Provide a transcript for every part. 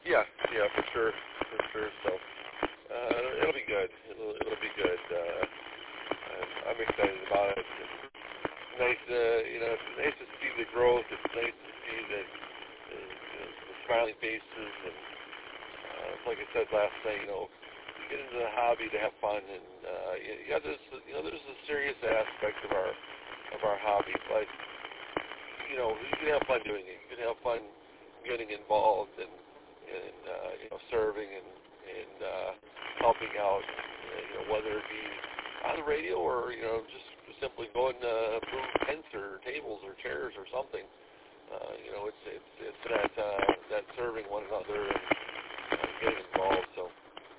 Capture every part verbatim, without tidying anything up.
Yeah, yeah, for sure, for sure. So uh, it'll be good. It'll it'll be good. Uh, I'm, I'm excited about it. It's nice, uh, you know, it's nice to see the growth. It's nice to see the, the, the, the smiling faces, and uh, like I said last night, you know, get into the hobby to have fun, and uh, yeah, there's you know there's a serious aspect of our of our hobby, but you know you can have fun doing it. You can have fun getting involved and and uh, you know serving and and uh, helping out. Uh, you know whether it be on the radio or you know just simply going to move tents or tables or chairs or something. Uh, you know it's it's it's that uh, that serving one another and uh, getting involved. So.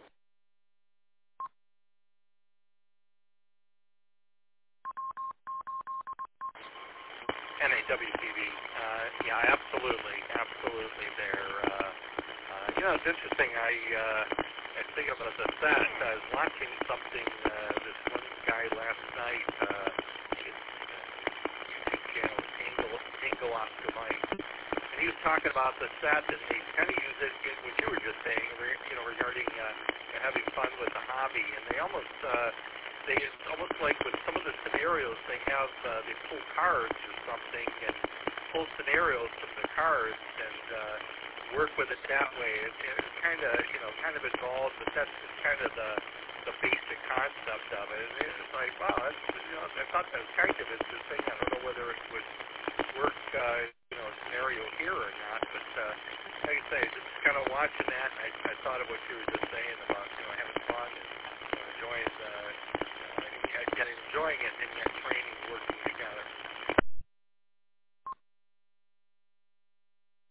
N A W T V. Uh, yeah, absolutely, absolutely. There. Uh, uh, you know, it's interesting. I uh, I think about the set. I was watching something. Uh, this one guy last night. Uh, his YouTube channel, Angle Angle Oscar Mike, and he was talking about the set, and they kind of use it. What you were just saying, you know, regarding uh, having fun with the hobby, and they almost. Uh, They, it's almost like with some of the scenarios, they have uh, they pull cards or something and pull scenarios from the cards and uh, work with it that way. It, it's kind of you know kind of involved, but that's just kind of the the basic concept of it. And it's like wow, that's, you know, I thought that was kind of interesting. I don't know whether it would work uh, you know a scenario here or not, but uh, like I say, just kind of watching that, and I, I thought of what you were just saying about you know having fun and you know, enjoying the. And enjoying it, and